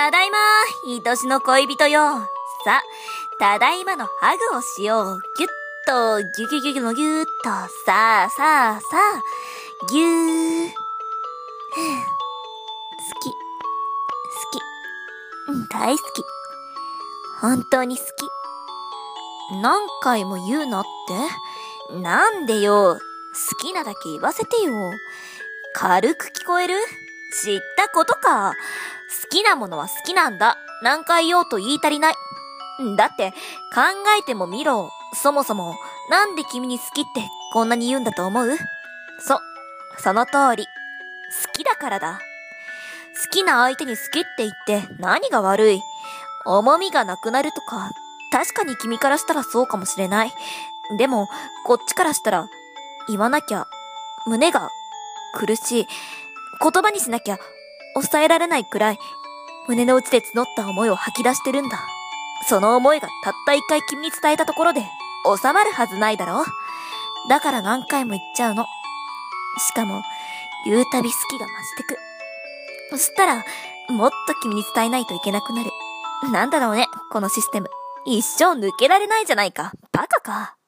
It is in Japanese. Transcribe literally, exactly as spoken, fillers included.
ただいま、愛しの恋人よ。さ、ただいまのハグをしよう。ぎゅっと、ぎゅぎゅぎゅぎゅのぎゅっと、さあさあさあ、ぎゅー。好き、好き、うん大好き。本当に好き。何回も言うなって？なんでよ。好きなだけ言わせてよ。軽く聞こえる？知ったことか。好きなものは好きなんだ。何回言おうと言い足りない。だって、考えてもみろ。そもそも、なんで君に好きってこんなに言うんだと思う？そ、その通り。好きだからだ。好きな相手に好きって言って何が悪い？重みがなくなるとか、確かに君からしたらそうかもしれない。でも、こっちからしたら、言わなきゃ、胸が苦しい。言葉にしなきゃ、抑えられないくらい、胸の内で募った思いを吐き出してるんだ。その思いがたった一回君に伝えたところで、収まるはずないだろ？だから何回も言っちゃうの。しかも、言うたび好きが増してく。そしたら、もっと君に伝えないといけなくなる。なんだろうね、このシステム。一生抜けられないじゃないか。バカか。